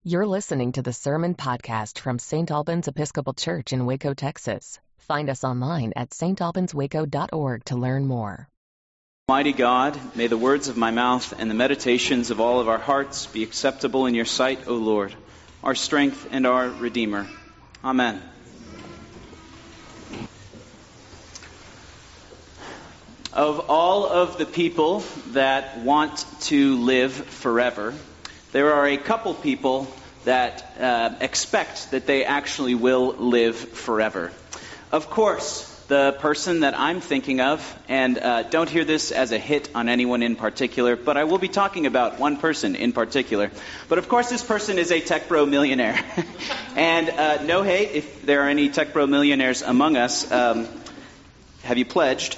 You're listening to the Sermon Podcast from St. Albans Episcopal Church in Waco, Texas. Find us online at stalbanswaco.org to learn more. Almighty God, may the words of my mouth and the meditations of all of our hearts be acceptable in your sight, O Lord, our strength and our Redeemer. Amen. Of all of the people that want to live forever, there are a couple people that expect that they actually will live forever. Of course, the person that I'm thinking of, and don't hear this as a hit on anyone in particular, but I will be talking about one person in particular. But of course, this person is a tech bro millionaire. And no hate if there are any tech bro millionaires among us. Have you pledged?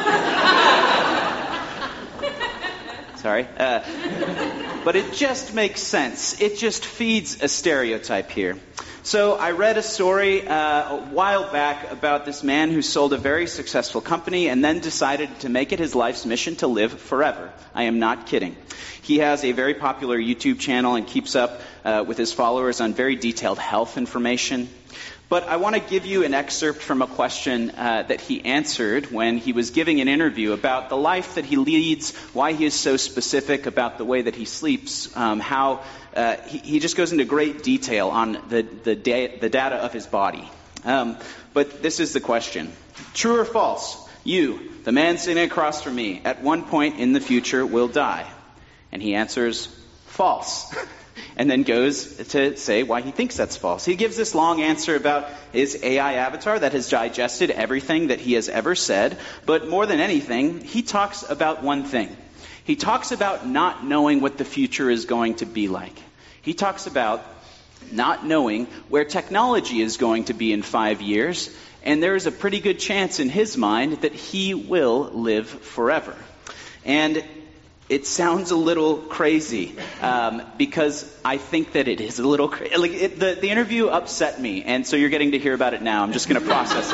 Sorry. But it just makes sense. It just feeds a stereotype here. So I read a story a while back about this man who sold a very successful company and then decided to make it his life's mission to live forever. I am not kidding. He has a very popular YouTube channel and keeps up with his followers on very detailed health information. But I want to give you an excerpt from a question that he answered when he was giving an interview about the life that he leads, why he is so specific about the way that he sleeps, how he just goes into great detail on the data of his body. But this is the question. True or false? You, the man sitting across from me, at one point in the future will die. And he answers, false. And then goes to say why he thinks that's false. He gives this long answer about his AI avatar that has digested everything that he has ever said. But more than anything, he talks about one thing. He talks about not knowing what the future is going to be like. He talks about not knowing where technology is going to be in 5 years. And there is a pretty good chance in his mind that he will live forever. And it sounds a little crazy because I think that it is a little crazy. The interview upset me, and so you're getting to hear about it now. I'm just going to process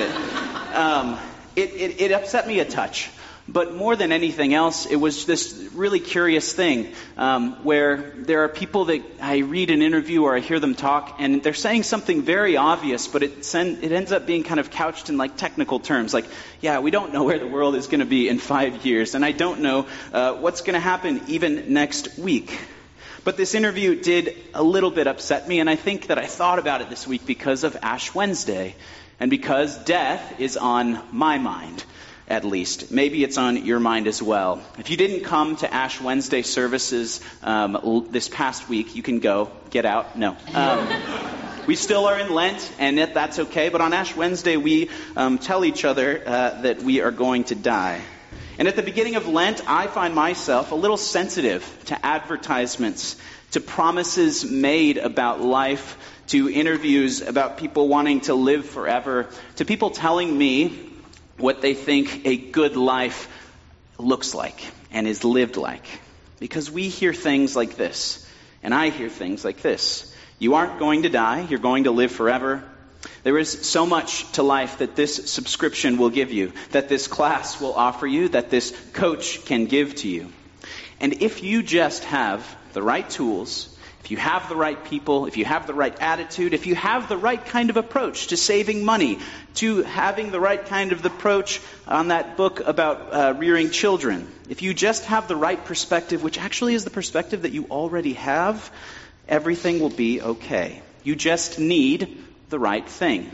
it. It upset me a touch. But more than anything else, it was this really curious thing where there are people that I read an interview or I hear them talk, and they're saying something very obvious, but it ends up being kind of couched in like technical terms. Like, yeah, we don't know where the world is going to be in 5 years, and I don't know what's going to happen even next week. But this interview did a little bit upset me, and I think that I thought about it this week because of Ash Wednesday, and because death is on my mind. At least. Maybe it's on your mind as well. If you didn't come to Ash Wednesday services this past week, you can go. Get out. No. We still are in Lent, and that's okay. But on Ash Wednesday, we tell each other that we are going to die. And at the beginning of Lent, I find myself a little sensitive to advertisements, to promises made about life, to interviews about people wanting to live forever, to people telling me what they think a good life looks like and is lived like. Because we hear things like this, and I hear things like this. You aren't going to die, you're going to live forever. There is so much to life that this subscription will give you, that this class will offer you, that this coach can give to you. And if you just have the right tools, if you have the right people, if you have the right attitude, if you have the right kind of approach to saving money, to having the right kind of approach on that book about rearing children, if you just have the right perspective, which actually is the perspective that you already have, everything will be okay. You just need the right thing.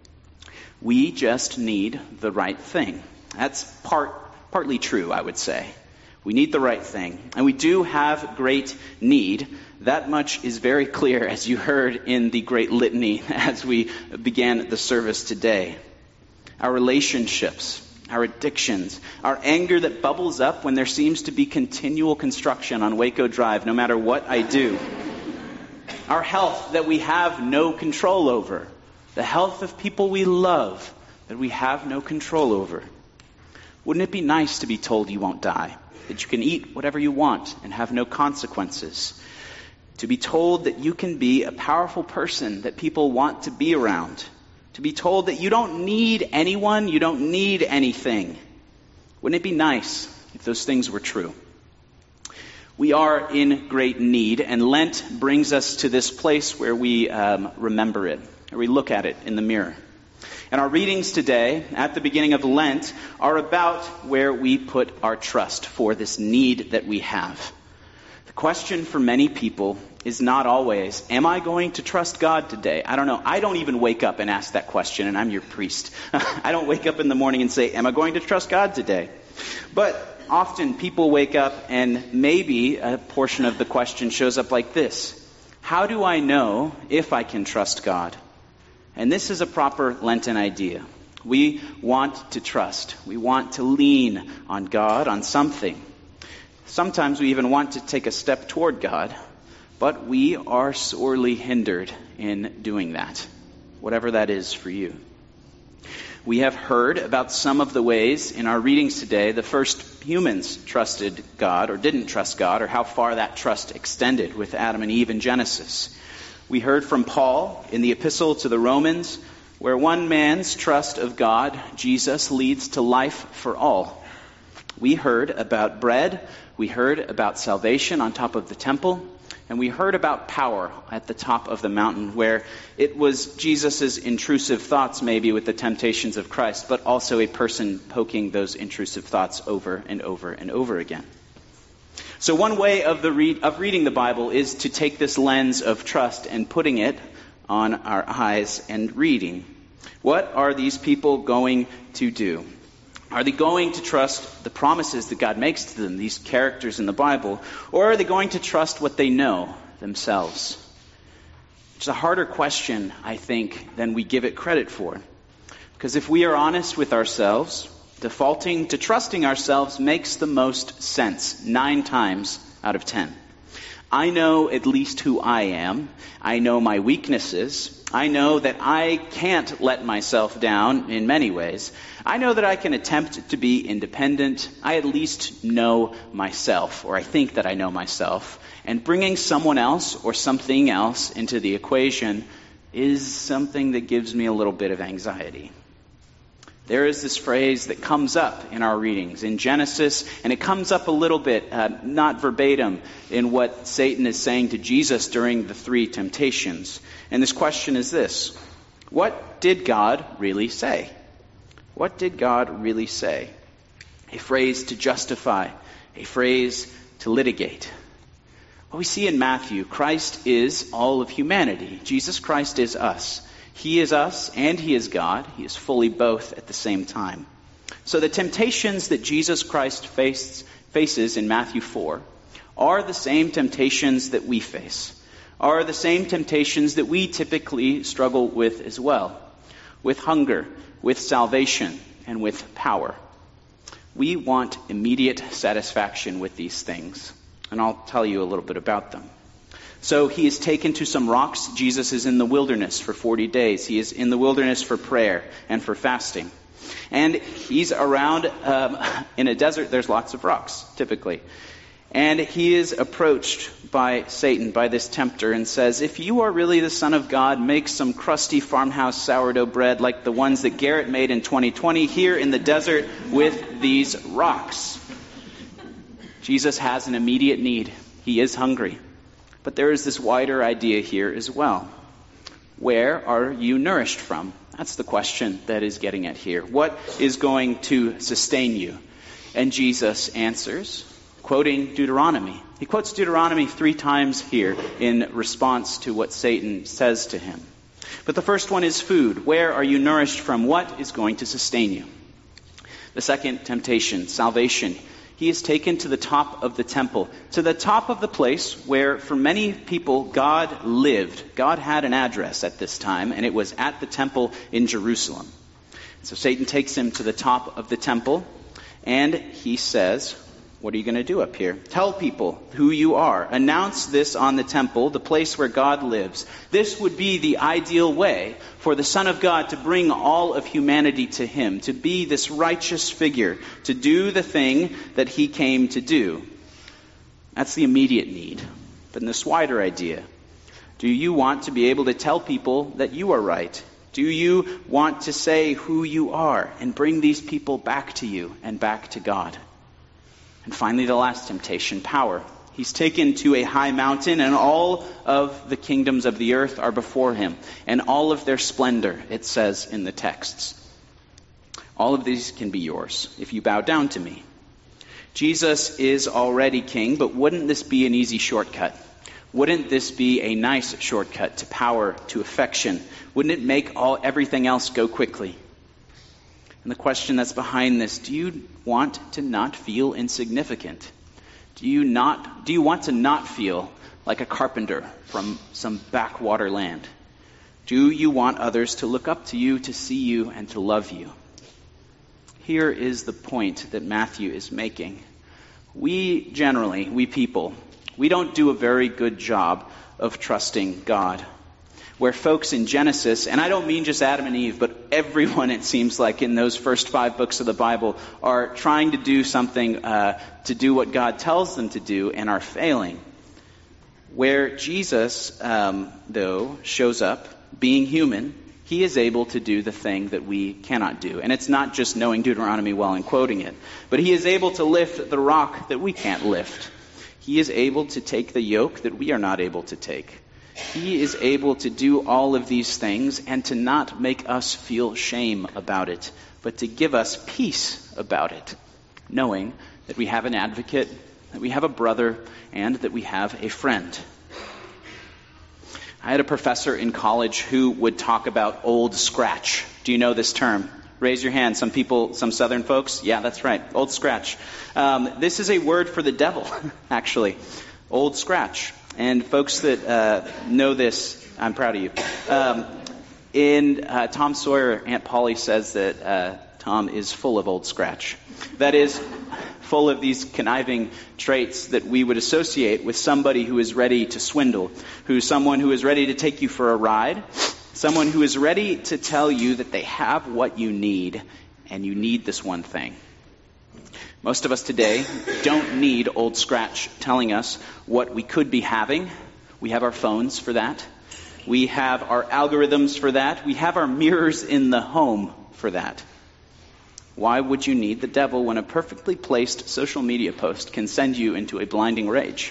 We just need the right thing. That's partly true, I would say. We need the right thing. And we do have great need. That much is very clear, as you heard in the great litany as we began the service today. Our relationships, our addictions, our anger that bubbles up when there seems to be continual construction on Waco Drive, no matter what I do. Our health that we have no control over. The health of people we love that we have no control over. Wouldn't it be nice to be told you won't die? That you can eat whatever you want and have no consequences? To be told that you can be a powerful person that people want to be around. To be told that you don't need anyone, you don't need anything. Wouldn't it be nice if those things were true? We are in great need, and Lent brings us to this place where we remember it, or we look at it in the mirror. And our readings today, at the beginning of Lent, are about where we put our trust for this need that we have. The question for many people is not always, am I going to trust God today? I don't know. I don't even wake up and ask that question, and I'm your priest. I don't wake up in the morning and say, am I going to trust God today? But often people wake up and maybe a portion of the question shows up like this. How do I know if I can trust God? And this is a proper Lenten idea. We want to trust. We want to lean on God, on something. Sometimes we even want to take a step toward God, but we are sorely hindered in doing that, whatever that is for you. We have heard about some of the ways in our readings today the first humans trusted God or didn't trust God, or how far that trust extended with Adam and Eve in Genesis. We heard from Paul in the epistle to the Romans, where one man's trust of God, Jesus, leads to life for all. We heard about bread, we heard about salvation on top of the temple, and we heard about power at the top of the mountain, where it was Jesus' intrusive thoughts maybe with the temptations of Christ, but also a person poking those intrusive thoughts over and over and over again. So one way of reading the Bible is to take this lens of trust and putting it on our eyes and reading. What are these people going to do? Are they going to trust the promises that God makes to them, these characters in the Bible, or are they going to trust what they know themselves? It's a harder question, I think, than we give it credit for. Because if we are honest with ourselves, defaulting to trusting ourselves makes the most sense 9 times out of 10. I know at least who I am. I know my weaknesses. I know that I can't let myself down in many ways. I know that I can attempt to be independent. I at least know myself, or I think that I know myself. And bringing someone else or something else into the equation is something that gives me a little bit of anxiety. There is this phrase that comes up in our readings in Genesis, and it comes up a little bit, not verbatim, in what Satan is saying to Jesus during the 3 temptations. And this question is this: what did God really say? What did God really say? A phrase to justify, a phrase to litigate. What we see in Matthew, Christ is all of humanity. Jesus Christ is us. He is us and He is God. He is fully both at the same time. So the temptations that Jesus Christ faces in Matthew 4 are the same temptations that we face, are the same temptations that we typically struggle with as well, with hunger, with salvation, and with power. We want immediate satisfaction with these things, and I'll tell you a little bit about them. So He is taken to some rocks. Jesus is in the wilderness for 40 days. He is in the wilderness for prayer and for fasting. And He's around in a desert. There's lots of rocks, typically. And He is approached by Satan, by this tempter, and says, if you are really the Son of God, make some crusty farmhouse sourdough bread like the ones that Garrett made in 2020 here in the desert with these rocks. Jesus has an immediate need. He is hungry. But there is this wider idea here as well. Where are you nourished from? That's the question that is getting at here. What is going to sustain you? And Jesus answers, quoting Deuteronomy. He quotes Deuteronomy 3 times here in response to what Satan says to him. But the first one is food. Where are you nourished from? What is going to sustain you? The second temptation, salvation. He is taken to the top of the temple, to the top of the place where for many people God lived. God had an address at this time, and it was at the temple in Jerusalem. So Satan takes him to the top of the temple, and he says, what are you going to do up here? Tell people who you are. Announce this on the temple, the place where God lives. This would be the ideal way for the Son of God to bring all of humanity to Him, to be this righteous figure, to do the thing that He came to do. That's the immediate need. But in this wider idea, do you want to be able to tell people that you are right? Do you want to say who you are and bring these people back to you and back to God? And finally, the last temptation, power. He's taken to a high mountain, and all of the kingdoms of the earth are before him, and all of their splendor, it says in the texts. All of these can be yours if you bow down to me. Jesus is already king, but wouldn't this be an easy shortcut? Wouldn't this be a nice shortcut to power, to affection? Wouldn't it make everything else go quickly? And the question that's behind this, do you want to not feel insignificant? Do you want to not feel like a carpenter from some backwater land? Do you want others to look up to you, to see you, and to love you? Here is the point that Matthew is making. We people, we don't do a very good job of trusting God. Where folks in Genesis, and I don't mean just Adam and Eve, but everyone, it seems like, in those first 5 books of the Bible are trying to do something to do what God tells them to do and are failing. Where Jesus, though, shows up, being human, he is able to do the thing that we cannot do. And it's not just knowing Deuteronomy well and quoting it, but he is able to lift the rock that we can't lift. He is able to take the yoke that we are not able to take. He is able to do all of these things and to not make us feel shame about it, but to give us peace about it, knowing that we have an advocate, that we have a brother, and that we have a friend. I had a professor in college who would talk about old scratch. Do you know this term? Raise your hand. Some people, some Southern folks. Yeah, that's right. Old scratch. This is a word for the devil, actually. Old scratch. And folks that know this, I'm proud of you. In Tom Sawyer, Aunt Polly says that Tom is full of old scratch. That is, full of these conniving traits that we would associate with somebody who is ready to swindle, someone who is ready to take you for a ride, someone who is ready to tell you that they have what you need, and you need this one thing. Most of us today don't need old scratch telling us what we could be having. We have our phones for that. We have our algorithms for that. We have our mirrors in the home for that. Why would you need the devil when a perfectly placed social media post can send you into a blinding rage?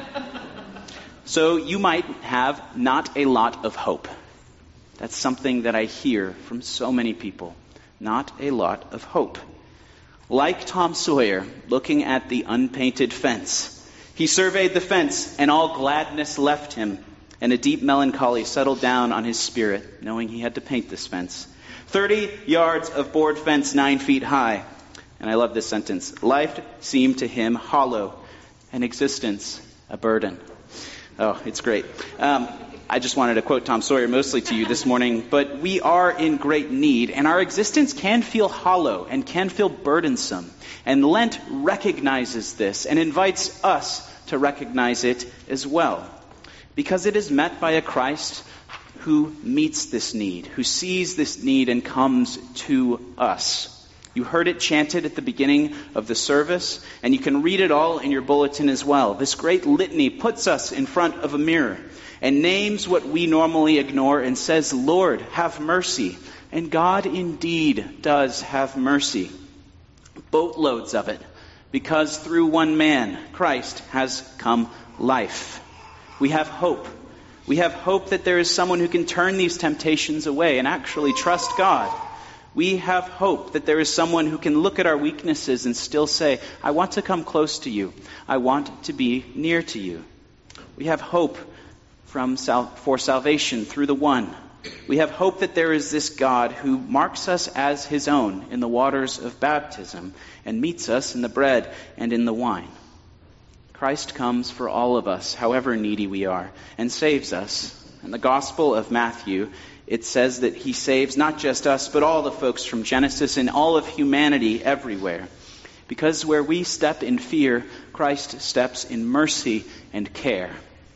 So you might have not a lot of hope. That's something that I hear from so many people. Not a lot of hope. Like Tom Sawyer, looking at the unpainted fence. He surveyed the fence, and all gladness left him, and a deep melancholy settled down on his spirit, knowing he had to paint this fence. 30 yards of board fence 9 feet high. And I love this sentence. Life seemed to him hollow, and existence a burden. Oh, it's great. I just wanted to quote Tom Sawyer mostly to you this morning, but we are in great need, and our existence can feel hollow and can feel burdensome. And Lent recognizes this and invites us to recognize it as well, because it is met by a Christ who meets this need, who sees this need and comes to us. You heard it chanted at the beginning of the service, and you can read it all in your bulletin as well. This great litany puts us in front of a mirror and names what we normally ignore and says, Lord, have mercy. And God indeed does have mercy. Boatloads of it, because through one man, Christ, has come life. We have hope. We have hope that there is someone who can turn these temptations away and actually trust God. We have hope that there is someone who can look at our weaknesses and still say, I want to come close to you. I want to be near to you. We have hope for salvation through the one. We have hope that there is this God who marks us as his own in the waters of baptism and meets us in the bread and in the wine. Christ comes for all of us, however needy we are, and saves us. In the Gospel of Matthew, it says that he saves not just us, but all the folks from Genesis and all of humanity everywhere. Because where we step in fear, Christ steps in mercy and care.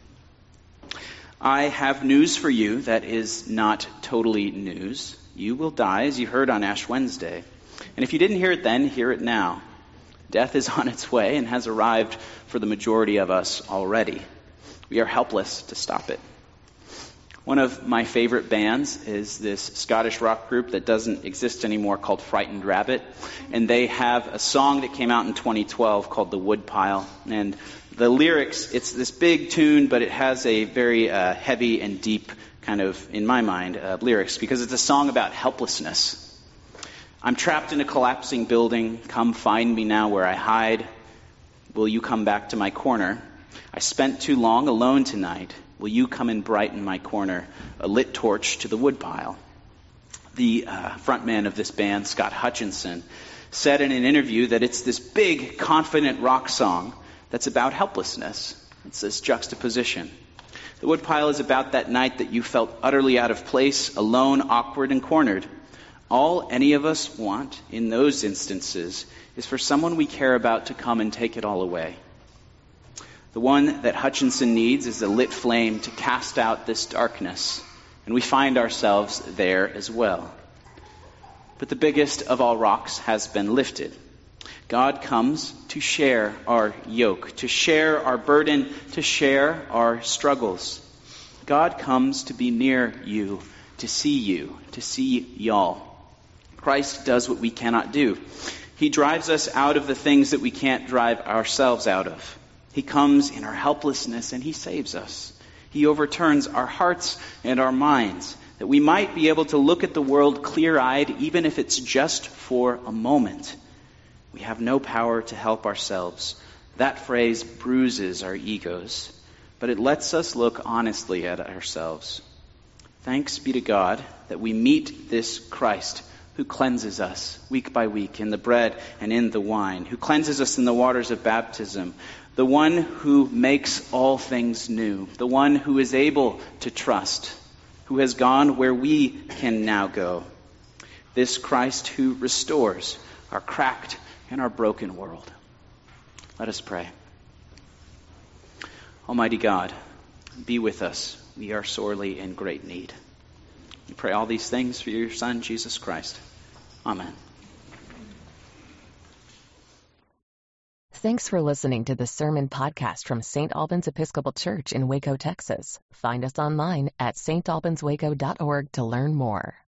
I have news for you that is not totally news. You will die, as you heard on Ash Wednesday. And if you didn't hear it then, hear it now. Death is on its way and has arrived for the majority of us already. We are helpless to stop it. One of my favorite bands is this Scottish rock group that doesn't exist anymore called Frightened Rabbit. And they have a song that came out in 2012 called The Woodpile. And The lyrics, it's this big tune, but it has a very heavy and deep kind of, in my mind, lyrics, because it's a song about helplessness. I'm trapped in a collapsing building. Come find me now where I hide. Will you come back to my corner? I spent too long alone tonight. Will you come and brighten my corner? A lit torch to the woodpile. The frontman of this band, Scott Hutchinson, said in an interview that it's this big, confident rock song that's about helplessness. It's this juxtaposition. The woodpile is about that night that you felt utterly out of place, alone, awkward, and cornered. All any of us want in those instances is for someone we care about to come and take it all away. The one that Hutchinson needs is a lit flame to cast out this darkness, and we find ourselves there as well. But the biggest of all rocks has been lifted. God comes to share our yoke, to share our burden, to share our struggles. God comes to be near you, to see y'all. Christ does what we cannot do. He drives us out of the things that we can't drive ourselves out of. He comes in our helplessness and he saves us. He overturns our hearts and our minds, that we might be able to look at the world clear-eyed, even if it's just for a moment. We have no power to help ourselves. That phrase bruises our egos, but it lets us look honestly at ourselves. Thanks be to God that we meet this Christ who cleanses us week by week in the bread and in the wine, who cleanses us in the waters of baptism, the one who makes all things new, the one who is able to trust, who has gone where we can now go. This Christ who restores our cracked and our broken world. Let us pray. Almighty God, be with us. We are sorely in great need. We pray all these things for your Son, Jesus Christ. Amen. Thanks for listening to the Sermon Podcast from St. Albans Episcopal Church in Waco, Texas. Find us online at stalbanswaco.org to learn more.